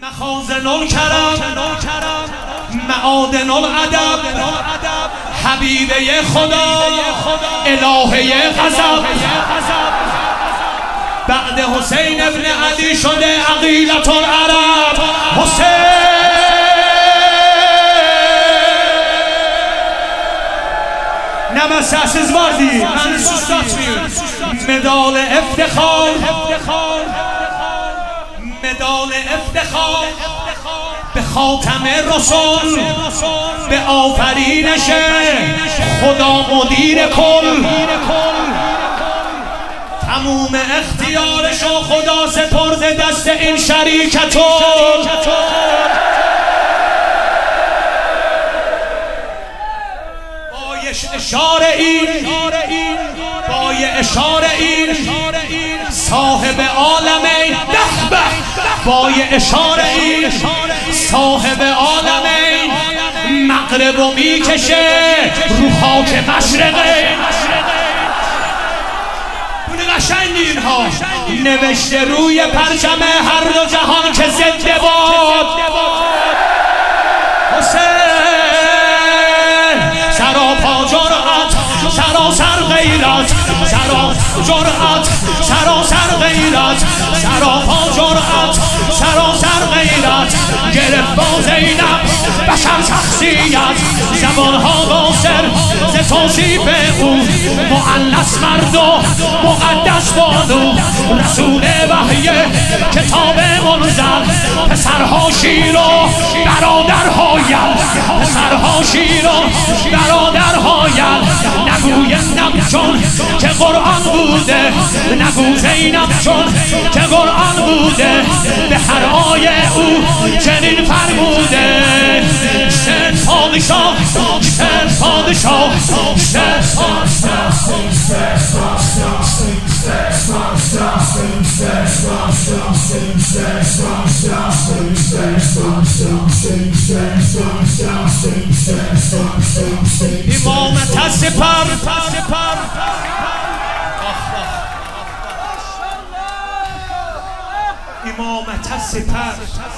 مخازن الکرم معادن الادب حبیبه خدا الهه غضب بعد حسین ابن علی شده عقیلة العرب حسین نمسه واردی من سوستات مدال افتخار مدال افتخار به خاتم رسول به آفرینش خدا مدیر کل تموم اختیارشو خدا سپرده دست این شریکتون اشاره این با اشاره این صاحب عالمین با اشاره این صاحب عالمین مغرب و میکشه رو خاک مشرقه بونه قشنگ اینها نوشته روی پرچم هر دو جهان که زنده باد سراپا جرأت سراسر غیرت جرأت سراسر غیرت سراپا جرأت سراسر غیرت گرفت با زینب بشر شخصیت زبانها قاصر ز توصیف او مؤنث مرد و مقدس بانو رسول وحی کتاب منزل پسرها شیر و برادرها یل پسرها شیر و برادرها یل نگویم چون که قرآن بوده نگو زینب چون که قرآن بوده به هر آیه او چنین فرموده شد پادشاه شد پادشاه امامت سپر امامت سپر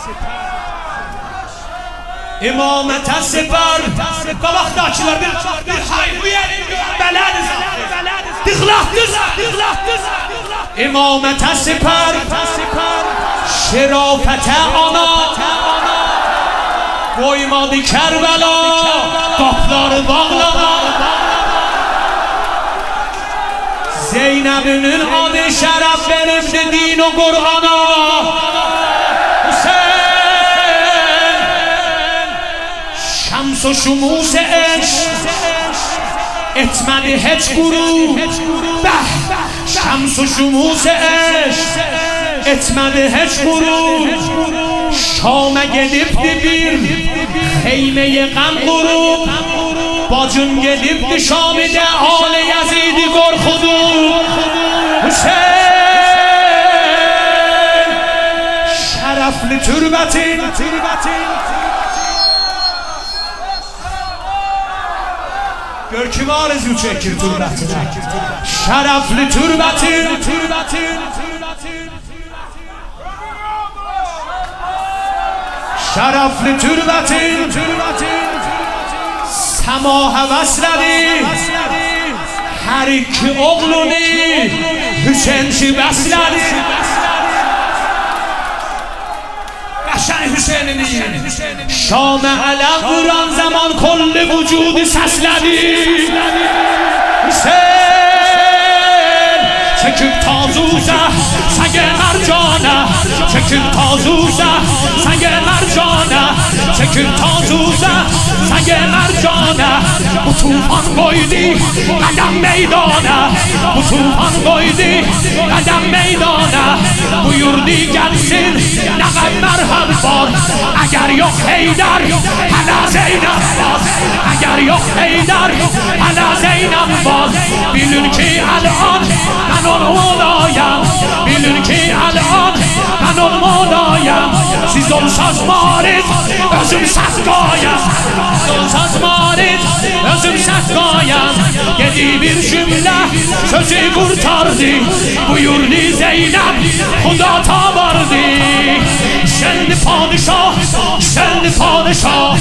امامت سپر وقت açılar bir hayriyen belad امامت سپر شرافت آنا قویمادی کربلا قaplar bağlama Zeynep'in adı şeref verir din o Kur'an'a Hüseyin Şams و şumus eşk etmedi hiç gurur Şams و şumus eşk etmedi hiç gurur Şam'a gedibdi bir xeymeye qam qurub Bacın gedibdi Şam'da al Yazid'i qorxudu Hüseyin şərəfli türbətin Gör kim arzu çəkir türbətinə Şərəfli türbətin Şərəfli türbətin Səma həvəslədi Hər iki oğlunu Hüseyinçi bəslədi Qəşəng Hüseyinini Şamə ələm vuran zaman Kolli vücudu səslədi Hüseyin Çəkib tazuzə Səgə mərcanə Çəkib tazuzə Səgə mərcanə Çəkib tazuzə Səgə mərcanə Bu tufan qoydu Qədəm meydana Bu tufan qoydu Qədəm meydana Buyurdu gəlsin Nə qəmmər hər var Əgər yox Heydər Hələ Zeynəb var Əgər yox Heydər Hələ Zeynəb var Bilin ki əl'an Mən onu olayam Bilin ki əl'an Mən onu olayam Siz olsaz marid Özüm səqqayam Siz olsaz marid Özüm səqqayam Yedi bir cümlə Sözü qurtardı Buyurdu Zeynəb Xuda tabardı زنده پادشاه، زنده پادشاه.